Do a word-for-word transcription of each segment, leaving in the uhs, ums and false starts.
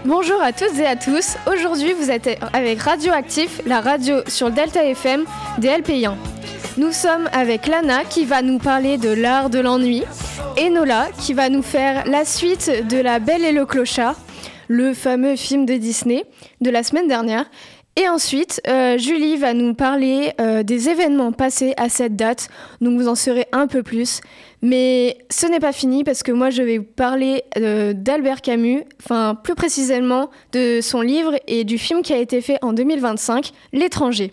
Bonjour à toutes et à tous. Aujourd'hui, vous êtes avec Radioactif, la radio sur le Delta F M des L P I un. Nous sommes avec Lana qui va nous parler de l'art de l'ennui et Nola qui va nous faire la suite de La Belle et le Clochard, le fameux film de Disney de la semaine dernière. Et ensuite, euh, Julie va nous parler euh, des événements passés à cette date, donc vous en saurez un peu plus. Mais ce n'est pas fini parce que moi je vais vous parler euh, d'Albert Camus, enfin plus précisément de son livre et du film qui a été fait en deux mille vingt-cinq, L'étranger.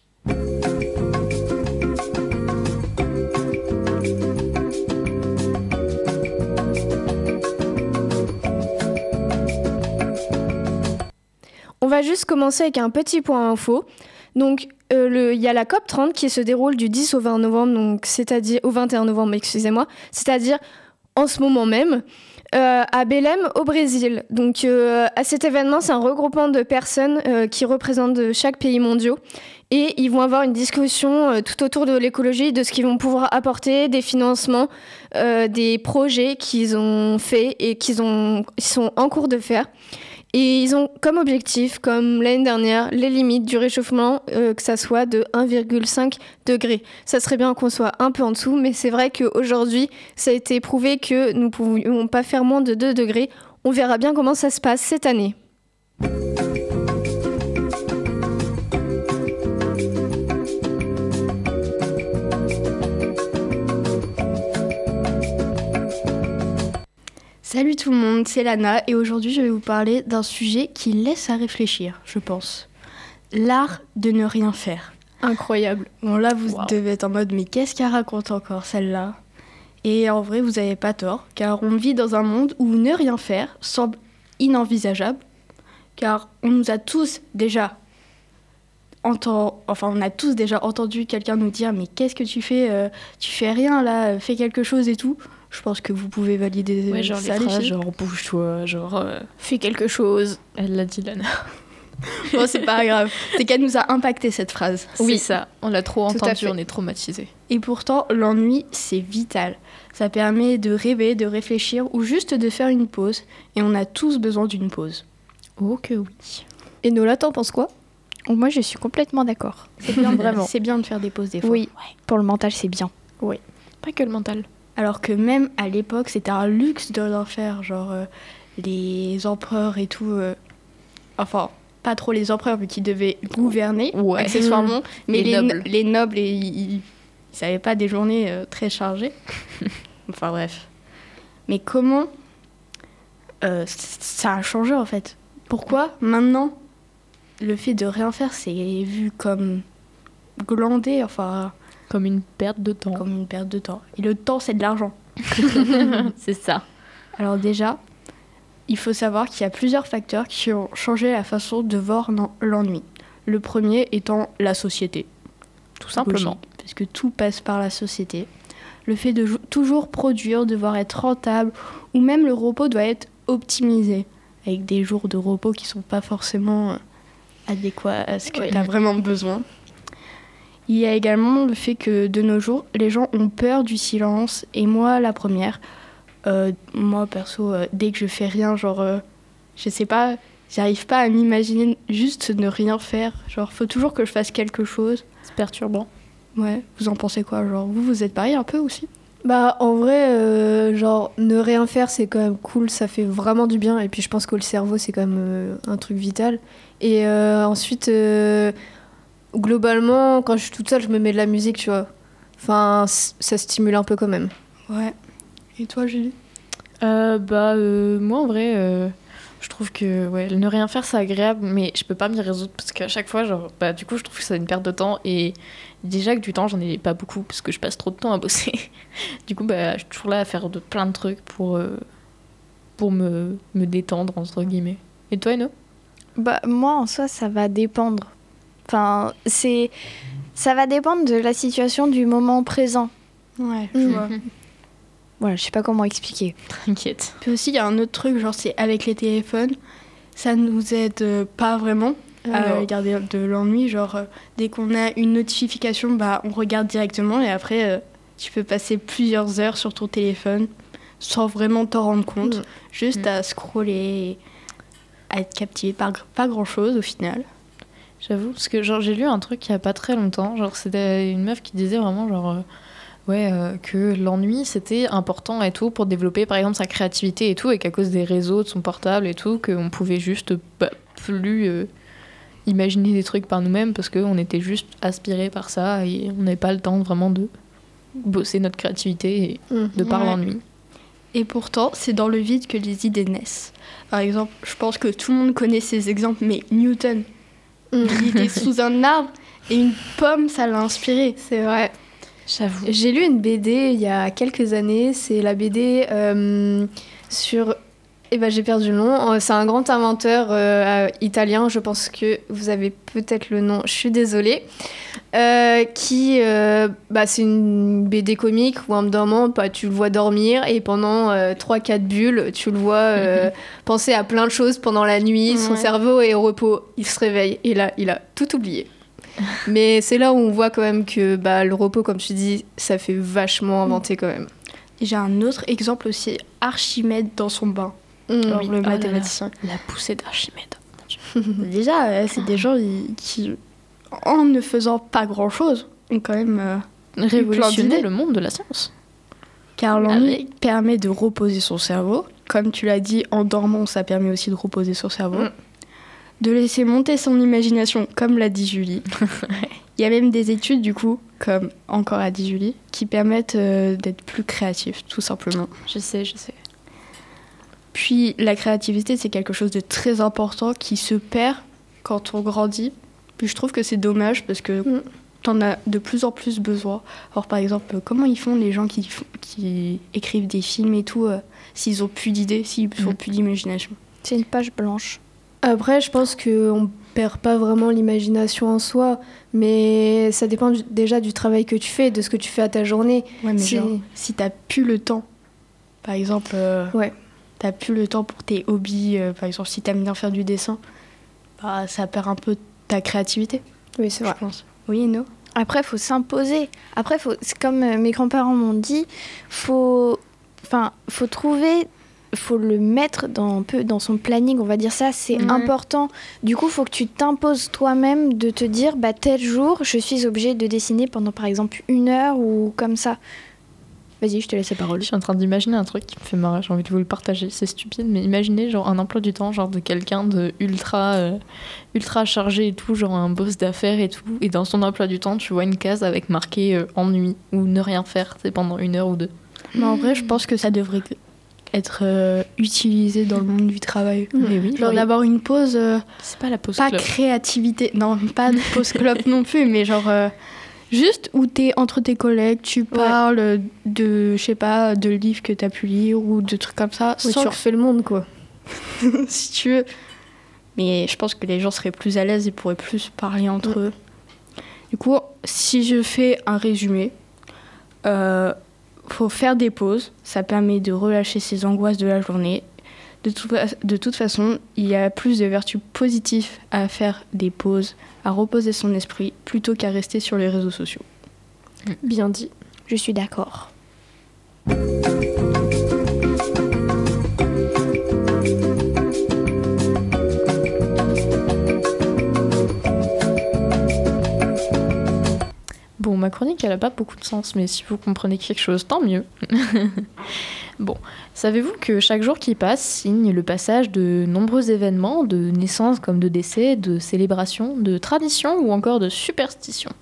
On va juste commencer avec un petit point info. Donc, euh, le, il y a la COP trente qui se déroule du dix au vingt novembre, donc c'est-à-dire au vingt et un novembre, excusez-moi, c'est-à-dire en ce moment même, euh, à Belém, au Brésil. Donc, euh, à cet événement, c'est un regroupement de personnes euh, qui représentent de chaque pays mondial. Et ils vont avoir une discussion euh, tout autour de l'écologie, de ce qu'ils vont pouvoir apporter, des financements, euh, des projets qu'ils ont faits et qu'ils ont, ils sont en cours de faire. Et ils ont comme objectif, comme l'année dernière, les limites du réchauffement, euh, que ça soit de un virgule cinq degré. Ça serait bien qu'on soit un peu en dessous, mais c'est vrai qu'aujourd'hui, ça a été prouvé que nous ne pouvions pas faire moins de deux degrés. On verra bien comment ça se passe cette année. Salut tout le monde, c'est Lana et aujourd'hui je vais vous parler d'un sujet qui laisse à réfléchir, je pense. L'art de ne rien faire. Incroyable. Bon là vous Wow. devez être en mode mais qu'est-ce qu'elle raconte encore celle-là ? Et en vrai vous n'avez pas tort, car on vit dans un monde où ne rien faire semble inenvisageable, car on nous a tous déjà entend, enfin on a tous déjà entendu quelqu'un nous dire mais qu'est-ce que tu fais euh, Tu fais rien là, fais quelque chose et tout. Je pense que vous pouvez valider ouais, genre ça, les phrases, filles. genre bouge-toi, genre euh, Fais quelque chose. elle l'a dit Lana. Bon, c'est pas grave. C'est qu'elle nous a impacté cette phrase. Oui, c'est ça. On l'a trop Tout à entendu, fait. on est traumatisés. Et pourtant, l'ennui, c'est vital. Ça permet de rêver, de réfléchir ou juste de faire une pause. Et on a tous besoin d'une pause. Oh que oui. Et Nola, t'en penses quoi ? Moi, je suis complètement d'accord. C'est bien, Vraiment. C'est bien de faire des pauses des fois. Oui, pour le mental, c'est bien. Pas que le mental. Alors que même à l'époque, c'était un luxe de l'en faire. Genre, euh, les empereurs et tout. euh, Enfin, pas trop les empereurs, mais qui devaient gouverner, Ouais. accessoirement. Mais Les les, nobles. les nobles, et, ils n'avaient pas des journées euh, très chargées. Enfin, bref. Mais comment euh, c- ça a changé, en fait? Pourquoi, maintenant, le fait de rien faire, c'est vu comme glandé, enfin, Comme une perte de temps. comme une perte de temps. Et le temps, c'est de l'argent. C'est ça. Alors déjà, il faut savoir qu'il y a plusieurs facteurs qui ont changé la façon de voir l'en- l'ennui. Le premier étant la société. Tout simplement. Logique, parce que tout passe par la société. Le fait de jou- toujours produire, devoir être rentable, ou même le repos doit être optimisé, avec des jours de repos qui sont pas forcément euh, adéquats à ce que Oui. tu as vraiment besoin. Il y a également le fait que de nos jours, les gens ont peur du silence, et moi la première. Euh, moi perso, euh, dès que je fais rien, genre, euh, je sais pas, j'arrive pas à m'imaginer juste ne rien faire. Genre, faut toujours que je fasse quelque chose. C'est perturbant. Ouais, vous en pensez quoi? Genre, vous, vous êtes pareil un peu aussi? Bah en vrai, euh, genre ne rien faire c'est quand même cool, ça fait vraiment du bien et puis je pense que le cerveau c'est quand même euh, un truc vital. Et euh, ensuite, euh, globalement quand je suis toute seule je me mets de la musique tu vois. Enfin c- ça stimule un peu quand même. Ouais. Et toi, Julie? Euh, bah, euh, moi, en vrai, euh, je trouve que ouais, ne rien faire, c'est agréable, mais je peux pas m'y résoudre parce qu'à chaque fois, genre, bah, du coup, je trouve que c'est une perte de temps. Et déjà que du temps, j'en ai pas beaucoup parce que je passe trop de temps à bosser. Du coup, bah, je suis toujours là à faire de, plein de trucs pour, euh, pour me, me détendre, entre guillemets. Et toi, Eno? Bah, moi, en soi, ça va dépendre. Enfin, c'est... Ça va dépendre de la situation du moment présent. Ouais, je Mm. vois. Voilà, je sais pas comment expliquer. T'inquiète. Puis aussi, il y a un autre truc, genre, c'est avec les téléphones, ça nous aide euh, pas vraiment à Alors. garder de l'ennui. Genre, euh, dès qu'on a une notification, bah, on regarde directement et après, euh, tu peux passer plusieurs heures sur ton téléphone sans vraiment t'en rendre compte, Mm. juste Mm. à scroller. à être captivé par gr- pas grand-chose au final. J'avoue, parce que genre, j'ai lu un truc il y a pas très longtemps, genre c'était une meuf qui disait vraiment genre... euh, Ouais, euh, que l'ennui c'était important et tout pour développer par exemple sa créativité et tout, et qu'à cause des réseaux de son portable et tout, qu'on pouvait juste bah, plus euh, imaginer des trucs par nous-mêmes parce qu'on était juste aspirés par ça et on n'avait pas le temps vraiment de bosser notre créativité et de par Ouais. l'ennui. Et pourtant, c'est dans le vide que les idées naissent. Par exemple, je pense que tout le monde connaît ces exemples, mais Newton, il était sous un arbre et une pomme, ça l'a inspiré. C'est vrai. J'avoue. J'ai lu une B D il y a quelques années. C'est la B D euh, sur... Eh ben, j'ai perdu le nom. Euh, C'est un grand inventeur euh, euh, italien. Je pense que vous avez peut-être le nom. Je suis désolée. Euh, qui, euh, bah, c'est une B D comique où un moment, bah, tu le vois dormir et pendant euh, trois quatre bulles, tu le vois euh, penser à plein de choses pendant la nuit. Son Ouais. cerveau est au repos. Il se réveille et là, il a tout oublié. Mais c'est là où on voit quand même que bah, le repos, comme tu dis, ça fait vachement inventer quand même. Et j'ai un autre exemple aussi, Archimède dans son bain. Mmh. Alors, oui. le Oh là là. mathématicien. La poussée d'Archimède. Déjà, euh, c'est des gens ils- qui, en ne faisant pas grand-chose, ont quand même... euh, Révolutionner d'idées. le monde de la science. car l'ennui Avec- permet de reposer son cerveau. Comme tu l'as dit, en dormant, ça permet aussi de reposer son cerveau. Mm. De laisser monter son imagination, comme l'a dit Julie. Il y a même des études, du coup, comme encore a dit Julie, qui permettent euh, d'être plus créatif, tout simplement. Je sais, je sais. Puis la créativité, c'est quelque chose de très important qui se perd quand on grandit. Puis je trouve que c'est dommage parce que Mm. t'en as de plus en plus besoin. Alors par exemple, comment ils font les gens qui, font- qui écrivent des films et tout, euh, s'ils ont plus d'idées, s'ils ont Mm. plus d'imagination. C'est une page blanche. Après, je pense qu'on perd pas vraiment l'imagination en soi, mais ça dépend du- déjà du travail que tu fais, de ce que tu fais à ta journée. Ouais, mais C'est- genre, si t'as plus le temps, par exemple, euh, Ouais. t'as plus le temps pour tes hobbies, euh, par exemple, si t'aimes bien faire du dessin, bah, ça perd un peu ta créativité, Oui, c'est je vrai. pense. Oui et non. Après, faut s'imposer. Après, faut, c'est comme euh, mes grands-parents m'ont dit, faut, enfin, faut trouver, faut le mettre dans, un peu dans son planning, on va dire ça, c'est Ouais. important. Du coup, faut que tu t'imposes toi-même de te dire, bah tel jour, je suis obligée de dessiner pendant par exemple une heure ou comme ça. Vas-y, je te laisse la parole. Je suis en train d'imaginer un truc qui me fait marrer, j'ai envie de vous le partager. C'est stupide, mais imaginez genre un emploi du temps genre de quelqu'un de ultra euh, ultra chargé et tout, genre un boss d'affaires et tout, et dans son emploi du temps, tu vois une case avec marqué euh, ennui ou ne rien faire, c'est pendant une heure ou deux. Mais en vrai, je pense que ça devrait être euh, utilisé dans le monde du travail. Mais oui, Genre d'avoir une pause, euh, c'est pas la pause pas club. créativité, non, pas de pause club non plus, mais genre euh, juste où t'es entre tes collègues, tu parles de, je sais pas, de livres que t'as pu lire ou de trucs comme ça, Oui, sans tu refais le monde, quoi. si tu veux. Mais je pense que les gens seraient plus à l'aise et pourraient plus parler entre eux. Du coup, si je fais un résumé, euh, faut faire des pauses. Ça permet de relâcher ses angoisses de la journée. De, tout fa- de toute façon, il y a plus de vertus positives à faire des pauses, à reposer son esprit, plutôt qu'à rester sur les réseaux sociaux. Bien dit. Je suis d'accord. Bon, ma chronique, elle a pas beaucoup de sens, mais si vous comprenez quelque chose, tant mieux. Bon, savez-vous que chaque jour qui passe signe le passage de nombreux événements, de naissances comme de décès, de célébrations, de traditions ou encore de superstitions?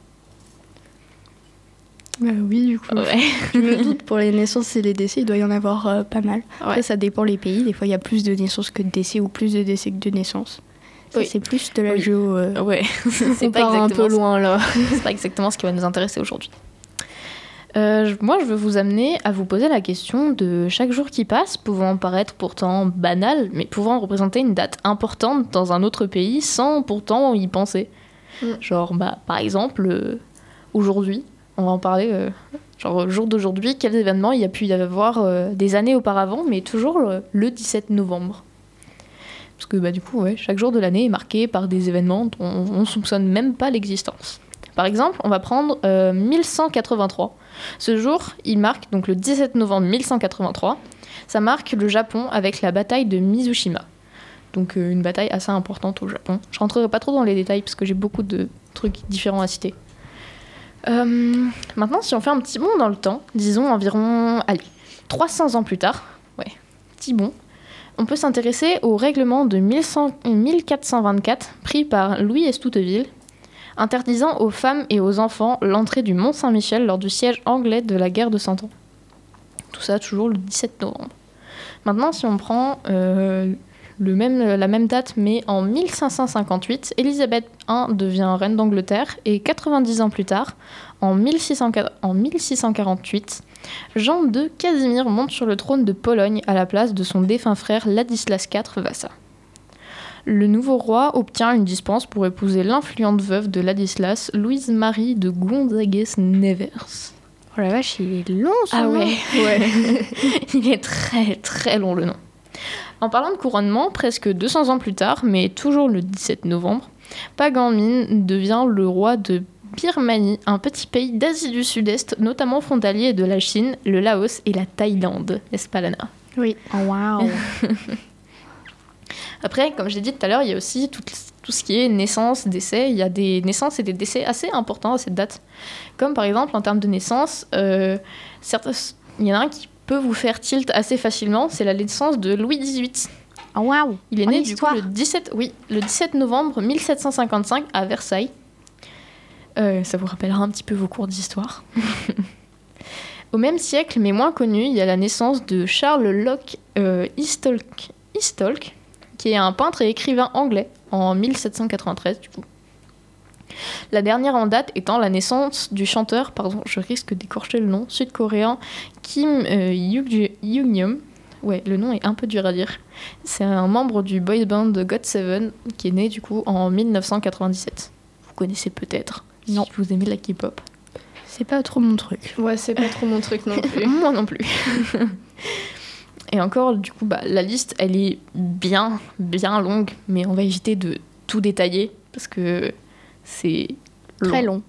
Euh, oui, du coup. Ouais. Je me doute, pour les naissances et les décès, il doit y en avoir euh, pas mal. Après, Ouais. ça dépend les pays. Des fois, il y a plus de naissances que de décès ou plus de décès que de naissances. Ça, Oui. c'est plus de la Oui. géo. euh, Ouais, c'est On pas part un peu exactement ça. loin, là. C'est pas exactement ce qui va nous intéresser aujourd'hui. Euh, je- moi, je veux vous amener à vous poser la question de chaque jour qui passe, pouvant paraître pourtant banal, mais pouvant représenter une date importante dans un autre pays sans pourtant y penser. Mm. Genre, bah, par exemple, euh, aujourd'hui, on va en parler. euh, genre, le jour d'aujourd'hui, quels événements il y a pu y avoir euh, des années auparavant, mais toujours le, le dix-sept novembre. Parce que bah, du coup, ouais, chaque jour de l'année est marqué par des événements dont on ne soupçonne même pas l'existence. Par exemple, on va prendre euh, mille cent quatre-vingt-trois. Ce jour, il marque donc le dix-sept novembre mille cent quatre-vingt-trois. Ça marque le Japon avec la bataille de Mizushima. Donc euh, une bataille assez importante au Japon. Je rentrerai pas trop dans les détails parce que j'ai beaucoup de trucs différents à citer. Euh, maintenant, si on fait un petit bond dans le temps, disons environ, allez, trois cents ans plus tard, ouais, petit bond, on peut s'intéresser au règlement de mille quatre cent vingt-quatre pris par Louis Estouteville, interdisant aux femmes et aux enfants l'entrée du Mont Saint-Michel lors du siège anglais de la guerre de Cent Ans. Tout ça toujours le dix-sept novembre. Maintenant, si on prend euh, le même, la même date, mais en mille cinq cent cinquante-huit, Élisabeth première devient reine d'Angleterre et quatre-vingt-dix ans plus tard, en mille six cent quarante-huit, Jean deux Casimir monte sur le trône de Pologne à la place de son défunt frère Ladislas quatre Wasa. Le nouveau roi obtient une dispense pour épouser l'influente veuve de Ladislas, Louise-Marie de Gonzagues-Nevers. Oh la vache, il est long ce Ah nom. ouais, ouais. Il est très très long le nom. En parlant de couronnement, presque deux cents ans plus tard, mais toujours le dix-sept novembre, Pagan Min devient le roi de Birmanie, un petit pays d'Asie du Sud-Est, notamment frontalier de la Chine, le Laos et la Thaïlande. N'est-ce pas, Lana ? Oui. Oh, waouh. Après, comme j'ai dit tout à l'heure, il y a aussi tout, tout ce qui est naissance, décès. Il y a des naissances et des décès assez importants à cette date. Comme par exemple, en termes de naissance, euh, certains, il y en a un qui peut vous faire tilt assez facilement, c'est la naissance de Louis dix-huit. Oh, waouh. Il est En né du coup histoire. le dix-sept, oui, le dix-sept novembre mille sept cent cinquante-cinq à Versailles. Euh, ça vous rappellera un petit peu vos cours d'histoire. Au même siècle, mais moins connu, il y a la naissance de Charles Locke euh, Eastolk, Eastolk, qui est un peintre et écrivain anglais, en mille sept cent quatre-vingt-treize du coup. La dernière en date étant la naissance du chanteur, pardon, je risque d'écorcher le nom, sud-coréen Kim euh, Young-yeom. Ouais, le nom est un peu dur à dire. C'est un membre du boy band de got seven qui est né du coup en mille neuf cent quatre-vingt-dix-sept. Vous connaissez peut-être, Non. si vous aimez la K-pop. C'est pas trop mon truc. Ouais, c'est pas trop mon truc non plus. Moi non plus. Et encore, du coup, bah, la liste, elle est bien, bien longue, mais on va éviter de tout détailler parce que c'est Très long.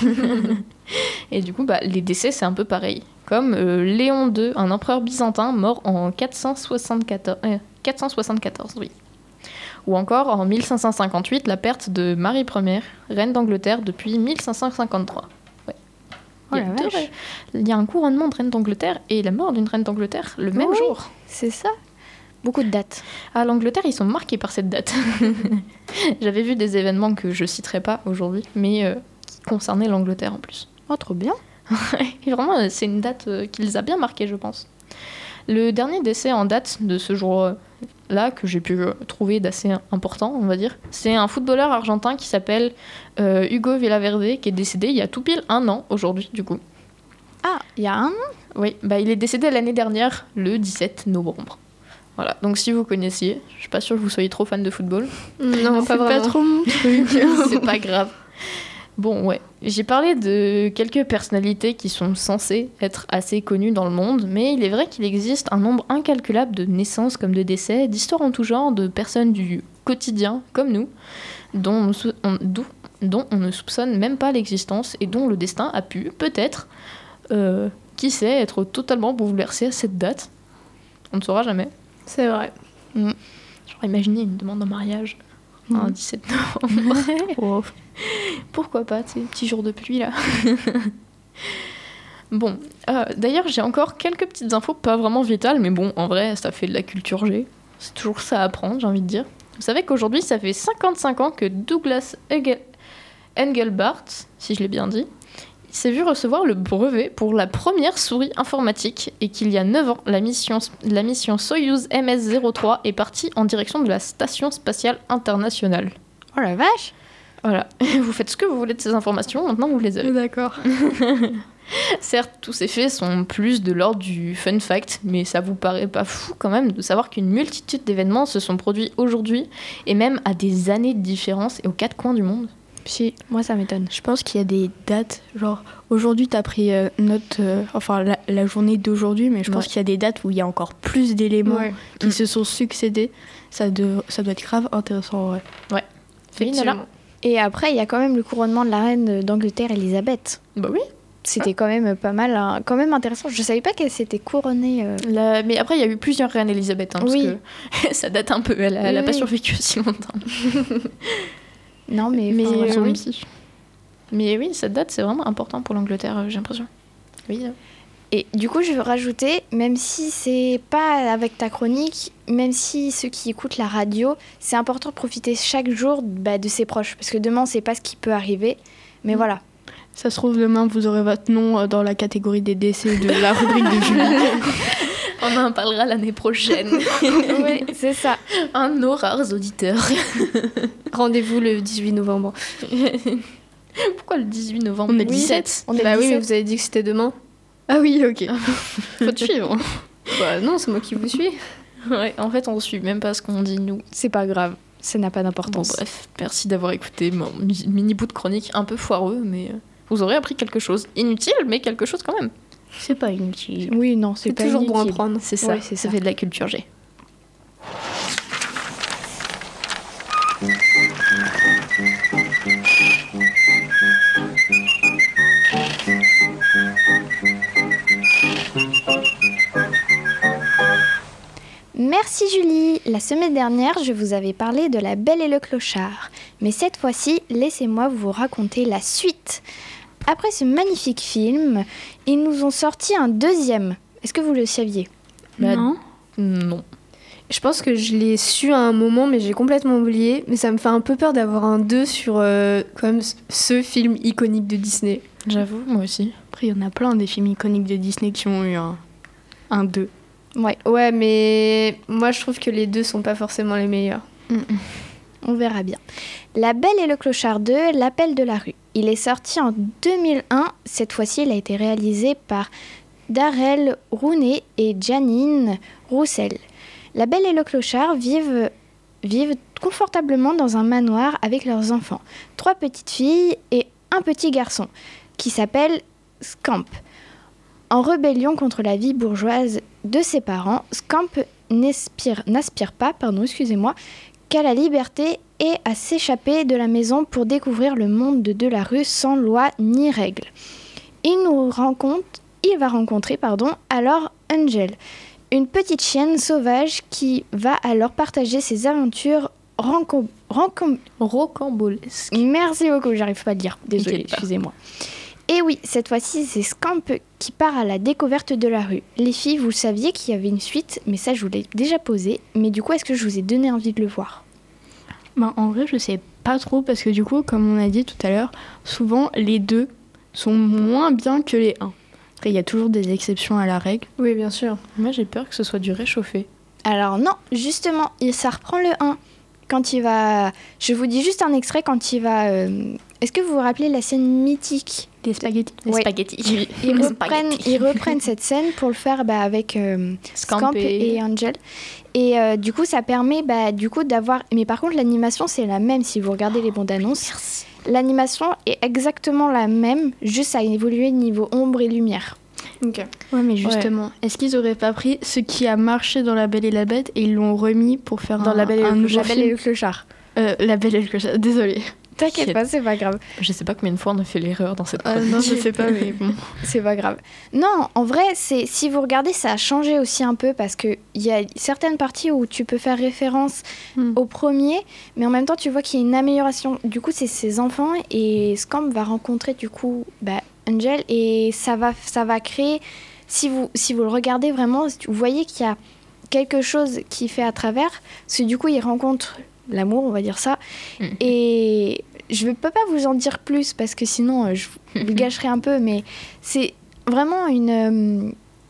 Et du coup, bah, les décès, c'est un peu pareil. Comme euh, Léon deux, un empereur byzantin mort en quatre cent soixante-quatorze, euh, quatre cent soixante-quatorze, oui. Ou encore en mille cinq cent cinquante-huit, la perte de Marie première, reine d'Angleterre depuis mille cinq cent cinquante-trois. Ouais. Oh Il y a la deux vache. re- Il y a un couronnement de reine d'Angleterre et la mort d'une reine d'Angleterre le même Oui. jour. C'est ça. Beaucoup de dates. À l'Angleterre, ils sont marqués par cette date. J'avais vu des événements que je citerai pas aujourd'hui, mais euh, qui concernaient l'Angleterre en plus. Oh, trop bien. Et vraiment, euh, c'est une date euh, qui les a bien marqués, je pense. Le dernier décès en date de ce jour-là, que j'ai pu euh, trouver d'assez important, on va dire, c'est un footballeur argentin qui s'appelle euh, Hugo Villaverde, qui est décédé il y a tout pile un an aujourd'hui, du coup. Ah, il y a un. Oui, bah, il est décédé l'année dernière, le dix-sept novembre. Voilà, donc si vous connaissiez, je suis pas sûre que vous soyez trop fan de football. Non, C'est pas vraiment. pas trop mon truc. C'est pas grave. Bon, ouais. J'ai parlé de quelques personnalités qui sont censées être assez connues dans le monde, mais il est vrai qu'il existe un nombre incalculable de naissances comme de décès, d'histoires en tout genre, de personnes du quotidien, comme nous, dont on, sou- on- d'où- dont on ne soupçonne même pas l'existence et dont le destin a pu, peut-être, euh, qui sait, être totalement bouleversé à cette date. On ne saura jamais. C'est vrai. Genre, imaginez une demande en mariage Mhm. un dix-sept novembre. Oh. Pourquoi pas, tu sais, petit jour de pluie là. Bon, euh, d'ailleurs, j'ai encore quelques petites infos, pas vraiment vitales, mais bon, en vrai, ça fait de la culture G. C'est toujours ça à apprendre, j'ai envie de dire. Vous savez qu'aujourd'hui, ça fait cinquante-cinq ans que Douglas Engel- Engelbart, si je l'ai bien dit, s'est vu recevoir le brevet pour la première souris informatique et qu'il y a neuf ans, la mission, la mission Soyuz M S zéro trois est partie en direction de la Station spatiale internationale. Oh la vache. Voilà, vous faites ce que vous voulez de ces informations, maintenant vous les avez. D'accord. Certes, tous ces faits sont plus de l'ordre du fun fact, mais ça vous paraît pas fou quand même de savoir qu'une multitude d'événements se sont produits aujourd'hui et même à des années de différence et aux quatre coins du monde. Si, moi ça m'étonne. Je pense qu'il y a des dates, genre aujourd'hui tu as pris euh, note, euh, enfin la, la journée d'aujourd'hui, mais je pense Ouais. qu'il y a des dates où il y a encore plus d'éléments Ouais. qui Mm. se sont succédés. Ça, de, ça doit être grave intéressant, ouais. Oui, Nala. Effectivement. Et après, il y a quand même le couronnement de la reine d'Angleterre, Elisabeth. Bah oui, c'était quand même pas mal, hein, quand même intéressant. Je savais pas qu'elle s'était couronnée. euh. La- Mais après, il y a eu plusieurs reines Elisabeth, hein, Oui. parce que ça date un peu. Elle a, elle a Oui, pas oui. survécu aussi longtemps. Non, mais, Mais, enfin, euh, voilà. oui. Mais oui, cette date, c'est vraiment important pour l'Angleterre, euh, j'ai l'impression. Oui. euh. Et du coup, je veux rajouter, même si c'est pas avec ta chronique, même si ceux qui écoutent la radio, c'est important de profiter chaque jour bah, de ses proches, parce que demain, on sait pas ce qui peut arriver. Mais Mm. voilà. Ça se trouve, demain, vous aurez votre nom euh, dans la catégorie des décès de la rubrique de Julie. On en parlera l'année prochaine. Oui, c'est ça. Un de nos rares auditeurs. Rendez-vous le dix-huit novembre. Pourquoi le dix-huit novembre On est le Oui. dix-sept. On est Bah le oui, mais dix-sept. vous avez dit que c'était demain. Ah oui, ok. Faut te suivre. Bah non, c'est moi qui vous suis. Ouais, en fait, on suit même pas ce qu'on dit, nous. C'est pas grave, ça n'a pas Bon, d'importance. bref, merci d'avoir écouté mon mi- mini bout de chronique un peu foireux, mais euh, vous aurez appris quelque chose. Inutile, mais quelque chose quand même. C'est pas inutile. Oui, non, c'est C'est pas toujours bon à inutile. prendre. C'est ça, Ouais, c'est ça ça. fait de la culture G. Merci Julie. La semaine dernière, je vous avais parlé de La Belle et le Clochard. Mais cette fois-ci, laissez-moi vous raconter la suite. Après ce magnifique film, ils nous ont sorti un deuxième. Est-ce que vous le saviez ? Bah, Non. Non. Je pense que je l'ai su à un moment, mais j'ai complètement oublié. Mais ça me fait un peu peur d'avoir un deux sur euh, comme ce film iconique de Disney. J'avoue, moi aussi. Après, il y en a plein des films iconiques de Disney qui ont eu un, un deux. Ouais, Ouais, mais moi je trouve que les deux sont pas forcément les meilleurs. on verra bien. La Belle et le Clochard deux, L'appel de la rue. Il est sorti en deux mille un. Cette fois-ci, il a été réalisé par Darrell Rooney et Janine Roussel. La Belle et le Clochard vivent, vivent confortablement dans un manoir avec leurs enfants. Trois petites filles et un petit garçon qui s'appelle Scamp. En rébellion contre la vie bourgeoise de ses parents, Scamp n'aspire, n'aspire pas, pardon, excusez-moi, qu'à la liberté et à s'échapper de la maison pour découvrir le monde de, de la rue sans loi ni règles. Il, nous rencontre, il va rencontrer pardon, alors Angel, une petite chienne sauvage qui va alors partager ses aventures rencom- rencom- Rocambolesque. Merci beaucoup, j'arrive pas à le dire. Désolée, T'inquiète pas. excusez-moi. Et oui, cette fois-ci, c'est Scamp qui part à la découverte de la rue. Les filles, vous saviez qu'il y avait une suite, mais ça, je vous l'ai déjà posé. Mais du coup, est-ce que je vous ai donné envie de le voir ? Bah, en vrai, je sais pas trop parce que du coup, comme on a dit tout à l'heure, souvent les deux sont moins bien que les un. Après, il y a toujours des exceptions à la règle. Oui, bien sûr. Moi, j'ai peur que ce soit du réchauffé. Alors non, justement, il- ça reprend le un. Quand il va... Je vous dis juste un extrait quand il va... euh, Est-ce que vous vous rappelez la scène mythique ? Les spaghettis. Les Ouais. spaghettis. Ils Les reprennent, spaghettis. ils reprennent cette scène pour le faire bah, avec euh, Scamp Scamp et et- Angel. Et euh, du coup, ça permet bah, du coup d'avoir... Mais par contre, l'animation, c'est la même si vous regardez les bandes annonces. Merci. L'animation est exactement la même, juste ça a évolué niveau ombre et lumière. Ok. Ouais, mais justement, est-ce qu'ils auraient pas pris ce qui a marché dans La Belle et la Bête et ils l'ont remis pour faire Dans un, La Belle et le un nouveau La Belle et film le Clochard. Euh, La Belle et le Clochard, désolée. T'inquiète pas, c'est pas grave. Je sais pas combien de fois on a fait l'erreur dans cette Ah, chronique. non, je sais pas, mais bon. C'est pas grave. Non, en vrai, c'est si vous regardez, ça a changé aussi un peu parce que il y a certaines parties où tu peux faire référence Hmm. au premier, mais en même temps, tu vois qu'il y a une amélioration. Du coup, c'est ses enfants et Scamp va rencontrer du coup bah, Angel et ça va, ça va créer. Si vous, si vous le regardez vraiment, vous voyez qu'il y a quelque chose qui fait à travers. Parce que du coup, il rencontre l'amour, on va dire ça. Mhm. Et je ne peux pas vous en dire plus parce que sinon, euh, je vous le gâcherai un peu. Mais c'est vraiment une... euh,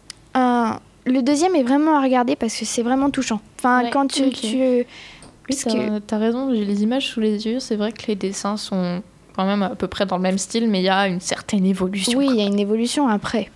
un- le deuxième est vraiment à regarder parce que c'est vraiment touchant. Enfin, Ouais, quand tu... ok. tu Oui, parce t'as, que- t'as raison, j'ai les images sous les yeux. C'est vrai que les dessins sont quand même à peu près dans le même style, mais il y a une certaine évolution. oui, il y a une évolution après.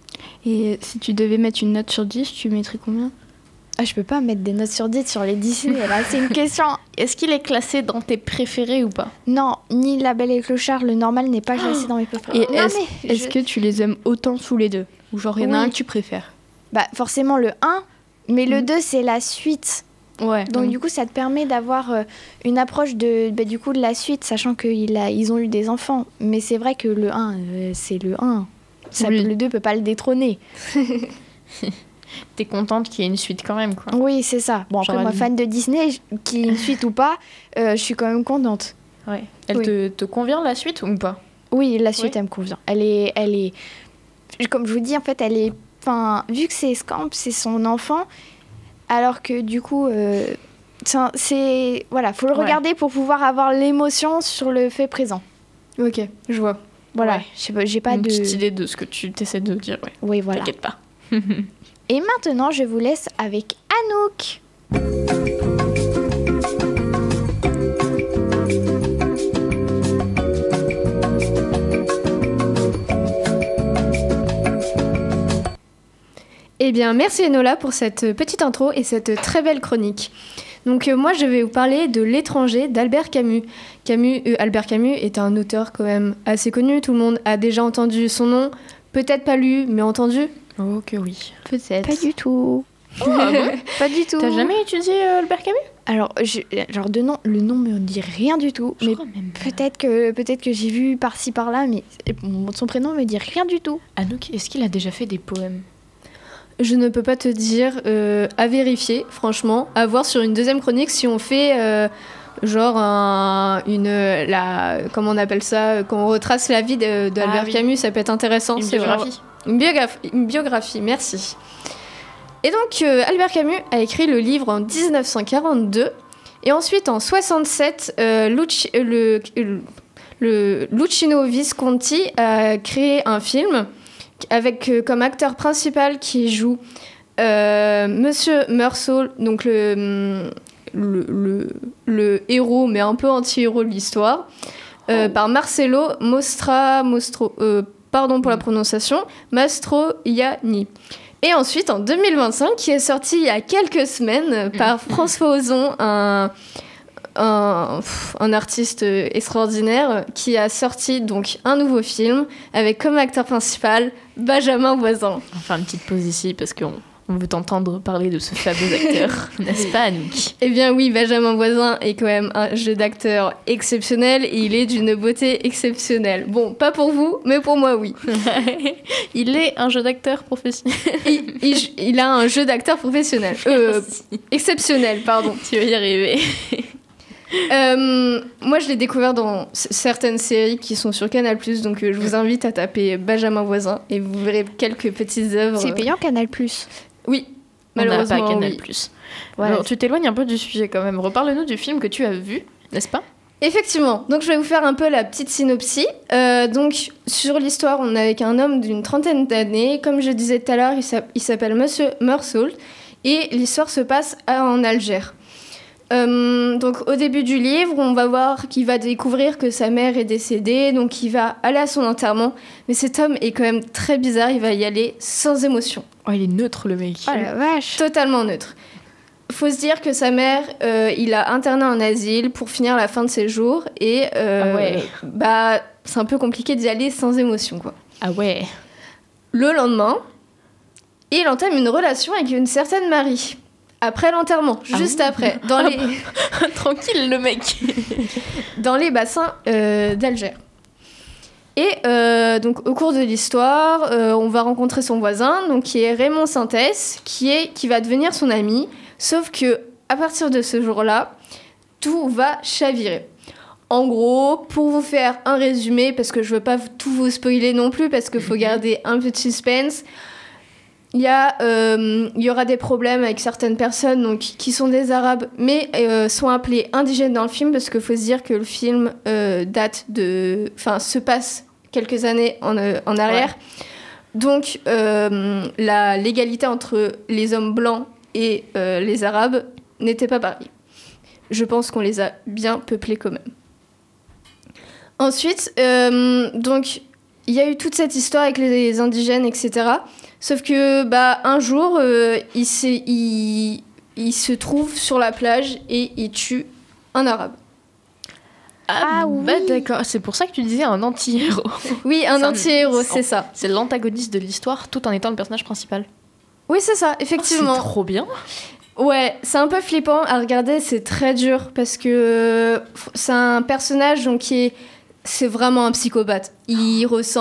Et si tu devais mettre une note sur dix, tu mettrais combien ? Ah, je peux pas mettre des notes sur dix sur les Disney. Là, c'est une question. Est-ce qu'il est classé dans tes préférés ou pas ? Non, ni La Belle et le Clochard, le normal n'est pas classé dans mes préférés. Et Non, est-ce, mais est-ce je- que tu les aimes autant sous les deux ? Ou genre, il y en a Oui. un que tu préfères ? Bah, forcément le un, mais le Mhm. deux, c'est la suite. Ouais. Donc, du coup, ça te permet d'avoir euh, une approche de, bah, du coup, de la suite, sachant qu'ils a, ils ont eu des enfants. Mais c'est vrai que le un, euh, c'est le un. Ça, Oui. Le deux peut pas le détrôner. T'es contente qu'il y ait une suite quand même, quoi. Oui, c'est ça. Bon, après, Genre, moi, elle- fan de Disney, je- qu'il y ait une suite ou pas, euh, je suis quand même contente. Ouais. Elle Oui. te, te convient la suite ou pas? Oui, la suite, Oui. elle me convient. Elle est, elle est, comme je vous dis, en fait, elle est, enfin, vu que c'est Scamp, c'est son enfant, alors que du coup, euh, c'est, un- c'est, voilà, faut le Ouais. regarder pour pouvoir avoir l'émotion sur le fait présent. Ok, je vois. Voilà, Ouais. je sais pas, j'ai pas Une de, petite idée de ce que tu t'essaies de dire, ouais. oui, voilà. T'inquiète pas. Et maintenant, je vous laisse avec Anouk. Eh bien, merci Enola pour cette petite intro et cette très belle chronique. Donc euh, moi, je vais vous parler de L'étranger d'Albert Camus. Camus euh, Albert Camus est un auteur quand même assez connu, tout le monde a déjà entendu son nom, peut-être pas lu, mais entendu. Oh que oui. Peut-être. Pas du tout. Oh, ah bon? Pas du tout. T'as jamais étudié euh, Albert Camus? Alors, je, genre de nom, le nom me dit rien du tout. Je mais crois même pas. peut-être que peut-être que j'ai vu par-ci par-là, mais bon, son prénom me dit rien du tout. Anouk, est-ce qu'il a déjà fait des poèmes? Je ne peux pas te dire, euh, à vérifier, franchement, à voir sur une deuxième chronique si on fait euh, genre un, une, la, comment on appelle ça, quand on retrace la vie de, d'Albert Ah oui. Camus, ça peut être intéressant. Une c'est genre- biographie? Une biographie, une biographie, merci. Et donc, euh, Albert Camus a écrit le livre en dix-neuf cent quarante-deux, et ensuite en soixante-sept, euh, Luci- euh, le, le, le Luchino Visconti a créé un film avec euh, comme acteur principal qui joue euh, Monsieur Meursault, donc le, le, le, le héros, mais un peu anti-héros de l'histoire, euh, par Marcello Mostra, Mostro, euh, pardon pour la prononciation, Mastroianni. Et ensuite, en deux mille vingt-cinq, qui est sorti il y a quelques semaines par François Ozon, un, un, pff, un artiste extraordinaire, qui a sorti donc un nouveau film avec comme acteur principal Benjamin Voisin. On va faire une petite pause ici parce qu'on on veut t'entendre parler de ce fabuleux acteur, n'est-ce pas Anouk? Eh bien oui, Benjamin Voisin est quand même un jeu d'acteur exceptionnel et il est d'une beauté exceptionnelle. Bon, pas pour vous, mais pour moi oui. Il est un jeu d'acteur professionnel. Il, il- il a un jeu d'acteur professionnel. Euh, exceptionnel, pardon. Tu vas y arriver. Euh, moi, je l'ai découvert dans c- certaines séries qui sont sur Canal+, donc euh, je vous invite à taper Benjamin Voisin et vous verrez quelques petites œuvres. C'est payant Canal+. Oui, On n'a malheureusement, pas Canal+. oui. Voilà. Alors, tu t'éloignes un peu du sujet quand même. Reparle-nous du film que tu as vu, n'est-ce pas? Effectivement, donc je vais vous faire un peu la petite synopsis. Euh, donc sur l'histoire, on est avec un homme d'une trentaine d'années. Comme je disais tout à l'heure, il s'app- il s'appelle Monsieur Meursault et l'histoire se passe à- en Algérie. Euh, donc au début du livre, on va voir qu'il va découvrir que sa mère est décédée, donc il va aller à son enterrement. Mais cet homme est quand même très bizarre, il va y aller sans émotion, Oh, il est neutre le mec. Oh la vache. totalement neutre. Faut se dire que sa mère, euh, il a interné en asile pour finir la fin de ses jours et euh, Ah ouais. bah c'est un peu compliqué d'y aller sans émotion quoi. Ah ouais. Le lendemain, il entame une relation avec une certaine Marie. Après l'enterrement, Ah juste bon après, dans les, Tranquille le mec. dans les bassins euh, d'Alger. Et euh, donc au cours de l'histoire, euh, on va rencontrer son voisin, donc qui est Raymond Sintès, qui est qui va devenir son ami. Sauf que à partir de ce jour-là, tout va chavirer. En gros, pour vous faire un résumé, parce que je veux pas tout vous spoiler non plus, parce qu'il faut garder un peu de suspense. Il y, a, euh, il y aura des problèmes avec certaines personnes donc, qui sont des Arabes, mais euh, sont appelés indigènes dans le film, parce qu'il faut se dire que le film euh, date de, enfin, se passe quelques années en, euh, en arrière. Ouais. Donc, euh, la l'égalité entre les hommes blancs et euh, les Arabes n'était pas pareille. Je pense qu'on les a bien peuplés quand même. Ensuite, euh, donc, il y a eu toute cette histoire avec les indigènes, et cetera. Sauf que, bah, un jour, euh, il, il, il se trouve sur la plage et il tue un Arabe. Ah, Ah bah oui. d'accord, c'est pour ça que tu disais un anti-héros. Oui, un C'est un- anti-héros, c'est ça. C'est l'antagoniste de l'histoire tout en étant le personnage principal. Oui, c'est ça, Oh, effectivement. c'est trop bien. Ouais, c'est un peu flippant à regarder, c'est très dur parce que c'est un personnage donc, qui est... C'est vraiment un psychopathe. Il ressent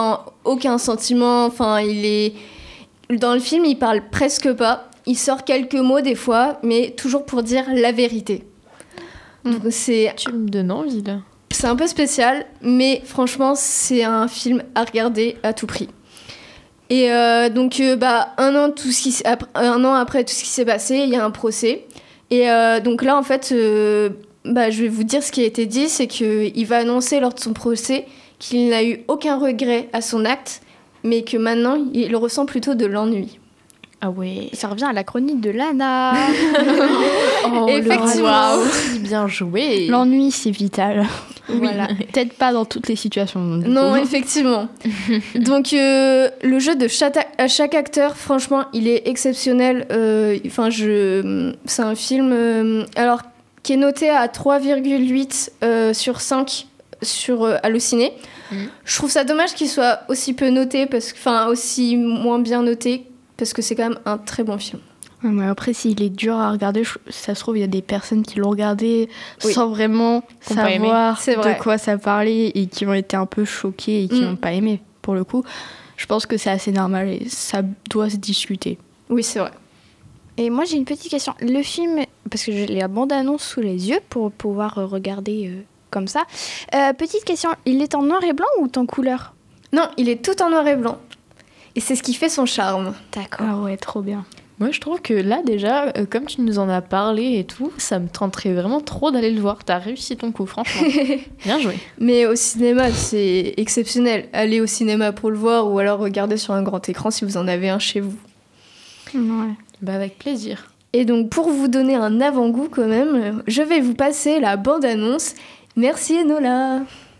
aucun sentiment. Enfin, il est... Dans le film, il parle presque pas. Il sort quelques mots des fois, mais toujours pour dire la vérité. Mmh. Donc, c'est... Tu me donnes envie, là. C'est un peu spécial, mais franchement, c'est un film à regarder à tout prix. Et euh, donc, euh, bah, un, an, tout ce qui, un an après tout ce qui s'est passé, il y a un procès. Et euh, donc là, en fait, euh, bah, je vais vous dire ce qui a été dit, c'est qu'il va annoncer lors de son procès qu'il n'a eu aucun regret à son acte, mais que maintenant, il ressent plutôt de l'ennui. Ah ouais. Ça revient à la chronique de Lana. Oh, effectivement. Wow, bien joué. L'ennui, c'est vital. Oui. Voilà. Peut-être pas dans toutes les situations. Non, coup. Effectivement. Donc, euh, le jeu de chaque, à chaque acteur, franchement, il est exceptionnel. Euh, enfin, je, c'est un film euh, alors, qui est noté à trois virgule huit euh, sur cinq sur euh, Allociné. Mmh. Je trouve ça dommage qu'il soit aussi peu noté, parce, enfin, aussi moins bien noté, parce que c'est quand même un très bon film. Mais après, s'il est dur à regarder, ça se trouve, il y a des personnes qui l'ont regardé oui. sans vraiment savoir de quoi ça parlait et qui ont été un peu choquées et qui n'ont mm. pas aimé. Pour le coup, je pense que c'est assez normal et ça doit se discuter. Oui, c'est vrai. Et moi, j'ai une petite question. Le film, parce que j'ai la bande-annonce sous les yeux pour pouvoir regarder euh, comme ça. Euh, petite question, il est en noir et blanc ou en couleur ? Non, il est tout en noir et blanc. Et c'est ce qui fait son charme. D'accord. Ah ouais, trop bien. Moi, je trouve que là, déjà, euh, comme tu nous en as parlé et tout, ça me tenterait vraiment trop d'aller le voir. T'as réussi ton coup, franchement. Bien joué. Mais au cinéma, c'est exceptionnel. Allez au cinéma pour le voir ou alors regardez sur un grand écran si vous en avez un chez vous. Ouais. Bah, avec plaisir. Et donc, pour vous donner un avant-goût quand même, je vais vous passer la bande-annonce. Merci Enola.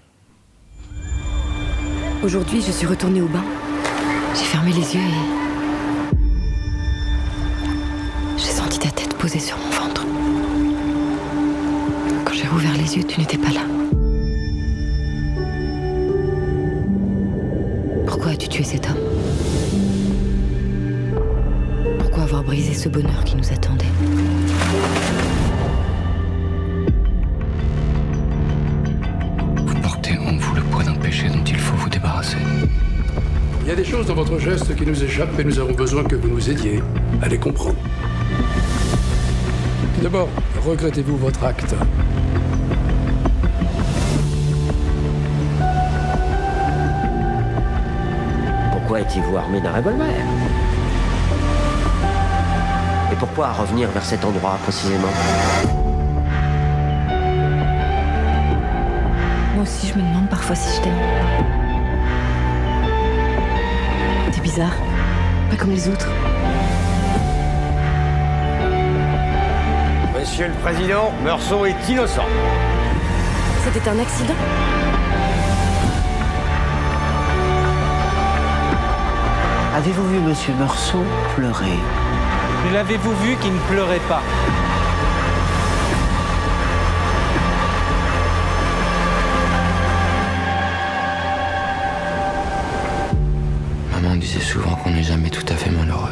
Aujourd'hui, je suis retournée au bain. J'ai fermé les yeux et... j'ai senti ta tête posée sur mon ventre. Quand j'ai rouvert les yeux, tu n'étais pas là. Pourquoi as-tu tué cet homme ? Pourquoi avoir brisé ce bonheur qui nous attendait ? Vous portez en vous le poids d'un péché dont il faut vous débarrasser. Il y a des choses dans votre geste qui nous échappent et nous avons besoin que vous nous aidiez à les comprendre. D'abord, regrettez-vous votre acte ? Pourquoi étiez-vous armé d'un revolver ? Et pourquoi revenir vers cet endroit précisément ? Moi aussi, je me demande parfois si je t'aime. T'es bizarre, pas comme les autres. Monsieur le Président, Meursault est innocent. C'était un accident ? Avez-vous vu Monsieur Meursault pleurer ? Mais l'avez-vous vu qui ne pleurait pas ? Maman disait souvent qu'on n'est jamais tout à fait malheureux.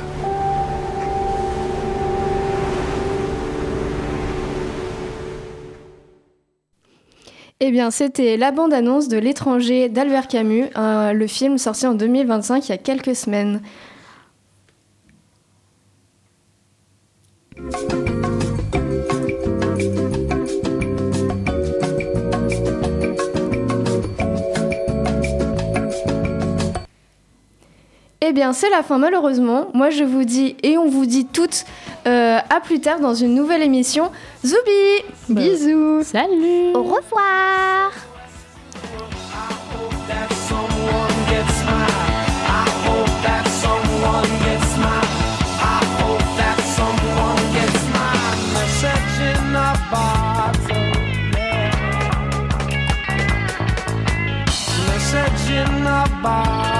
Eh bien, c'était la bande-annonce de L'étranger d'Albert Camus, euh, le film sorti en deux mille vingt-cinq, il y a quelques semaines. Eh bien, c'est la fin malheureusement. Moi, je vous dis, et on vous dit toutes, euh, à plus tard dans une nouvelle émission. Zoubi, bah, bisous, salut, au revoir. Message in a bar.